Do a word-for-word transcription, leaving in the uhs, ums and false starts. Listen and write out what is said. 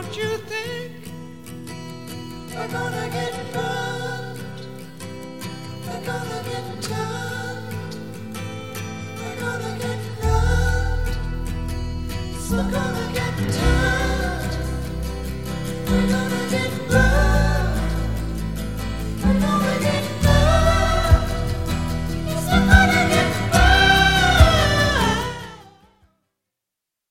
Don't you think we're gonna get burned? We're gonna get turned. We're gonna get burned. We're gonna get turned.